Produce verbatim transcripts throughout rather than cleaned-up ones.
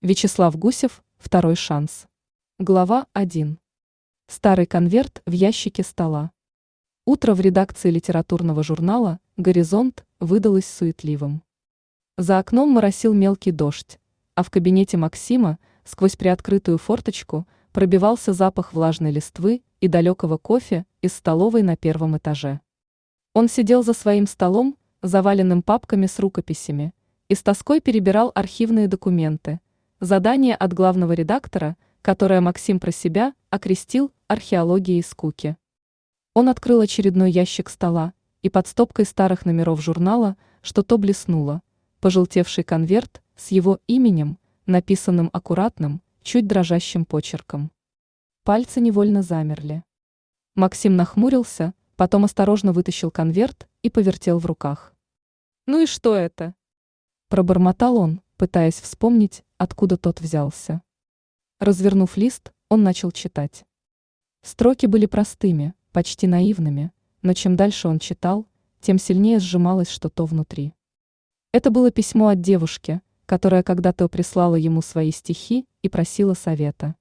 Вячеслав Гусев, второй шанс. Глава один. Старый конверт в ящике стола. Утро в редакции литературного журнала «Горизонт» выдалось суетливым. За окном моросил мелкий дождь, а в кабинете Максима сквозь приоткрытую форточку пробивался запах влажной листвы и далекого кофе из столовой на первом этаже. Он сидел за своим столом, заваленным папками с рукописями, и с тоской перебирал архивные документы, задание от главного редактора, которое Максим про себя окрестил археологией скуки. Он открыл очередной ящик стола, и под стопкой старых номеров журнала что-то блеснуло, пожелтевший конверт с его именем, написанным аккуратным, чуть дрожащим почерком. Пальцы невольно замерли. Максим нахмурился, потом осторожно вытащил конверт и повертел в руках. «Ну и что это?» Пробормотал он, пытаясь вспомнить, откуда тот взялся. Развернув лист, он начал читать. Строки были простыми, почти наивными, но чем дальше он читал, тем сильнее сжималось что-то внутри. Это было письмо от девушки, которая когда-то прислала ему свои стихи и просила совета.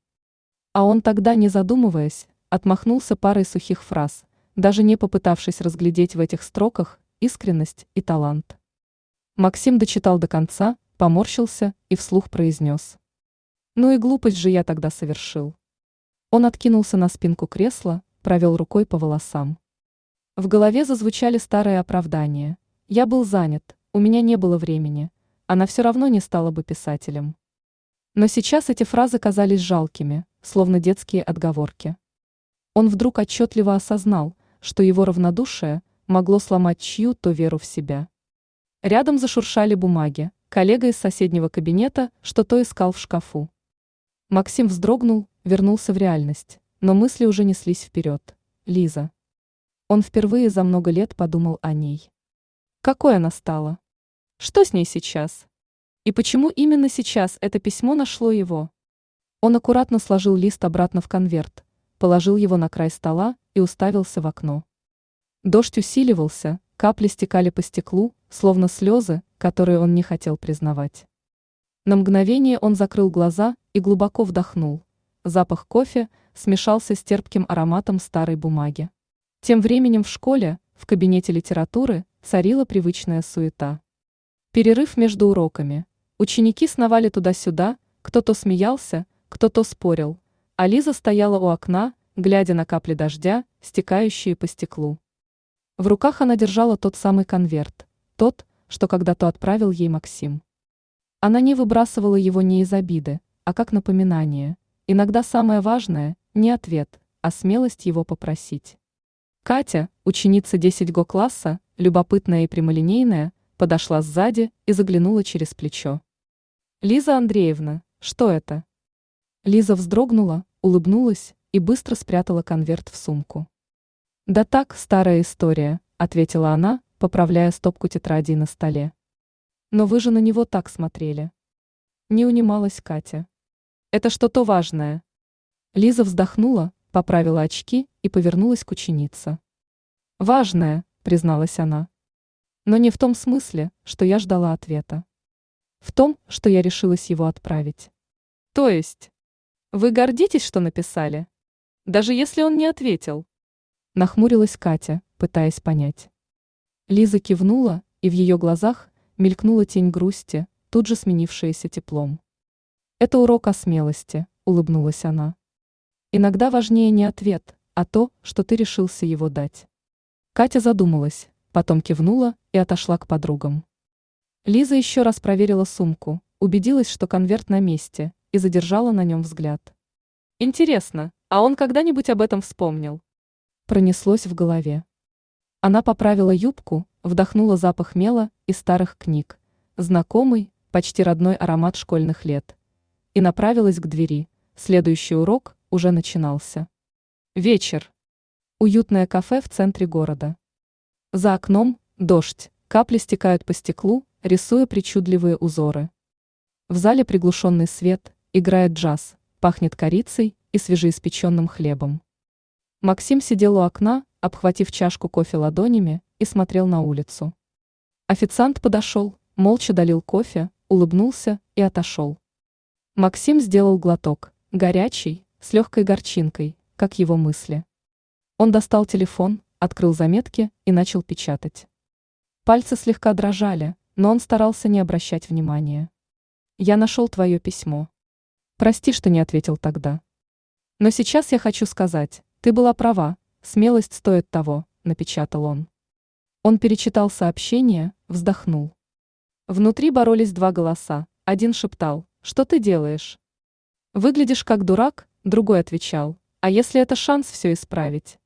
А он тогда, не задумываясь, отмахнулся парой сухих фраз, даже не попытавшись разглядеть в этих строках искренность и талант. Максим дочитал до конца, поморщился и вслух произнес: «Ну и глупость же я тогда совершил». Он откинулся на спинку кресла, провел рукой по волосам. В голове зазвучали старые оправдания. «Я был занят, у меня не было времени, она все равно не стала бы писателем». Но сейчас эти фразы казались жалкими, словно детские отговорки. Он вдруг отчетливо осознал, что его равнодушие могло сломать чью-то веру в себя. Рядом зашуршали бумаги, коллега из соседнего кабинета что-то искал в шкафу. Максим вздрогнул, вернулся в реальность, но мысли уже неслись вперед. Лиза. Он впервые за много лет подумал о ней. Какой она стала? Что с ней сейчас? И почему именно сейчас это письмо нашло его? Он аккуратно сложил лист обратно в конверт, положил его на край стола и уставился в окно. Дождь усиливался, капли стекали по стеклу, словно слезы, которые он не хотел признавать. На мгновение он закрыл глаза и глубоко вдохнул. Запах кофе смешался с терпким ароматом старой бумаги. Тем временем в школе, в кабинете литературы, царила привычная суета. Перерыв между уроками. Ученики сновали туда-сюда, кто-то смеялся, кто-то спорил, а Лиза стояла у окна, глядя на капли дождя, стекающие по стеклу. В руках она держала тот самый конверт, тот, что когда-то отправил ей Максим. Она не выбрасывала его не из обиды, а как напоминание. Иногда самое важное – не ответ, а смелость его попросить. Катя, ученица десять Го класса, любопытная и прямолинейная, подошла сзади и заглянула через плечо. «Лиза Андреевна, что это?» Лиза вздрогнула, улыбнулась и быстро спрятала конверт в сумку. «Да так, старая история», – ответила она, поправляя стопку тетрадей на столе. «Но вы же на него так смотрели». Не унималась Катя. «Это что-то важное». Лиза вздохнула, поправила очки и повернулась к ученице. «Важное», – призналась она. «Но не в том смысле, что я ждала ответа. В том, что я решилась его отправить». «То есть? Вы гордитесь, что написали? Даже если он не ответил?» Нахмурилась Катя, пытаясь понять. Лиза кивнула, и в ее глазах мелькнула тень грусти, тут же сменившаяся теплом. «Это урок о смелости», – улыбнулась она. «Иногда важнее не ответ, а то, что ты решился его дать». Катя задумалась, потом кивнула и отошла к подругам. Лиза еще раз проверила сумку, убедилась, что конверт на месте, и задержала на нем взгляд. «Интересно, а он когда-нибудь об этом вспомнил?» Пронеслось в голове. Она поправила юбку, вдохнула запах мела и старых книг, знакомый, почти родной аромат школьных лет, и направилась к двери. Следующий урок уже начинался. Вечер. Уютное кафе в центре города. За окном дождь, капли стекают по стеклу, рисуя причудливые узоры. В зале приглушенный свет, играет джаз, пахнет корицей и свежеиспеченным хлебом. Максим сидел у окна, обхватив чашку кофе ладонями, и смотрел на улицу. Официант подошел, молча долил кофе, улыбнулся и отошел. Максим сделал глоток, горячий, с легкой горчинкой, как его мысли. Он достал телефон, открыл заметки и начал печатать. Пальцы слегка дрожали, но он старался не обращать внимания. «Я нашел твое письмо. Прости, что не ответил тогда. Но сейчас я хочу сказать, ты была права, смелость стоит того», — напечатал он. Он перечитал сообщение, вздохнул. Внутри боролись два голоса. Один шептал: «Что ты делаешь? Выглядишь как дурак», другой отвечал: «А если это шанс все исправить?»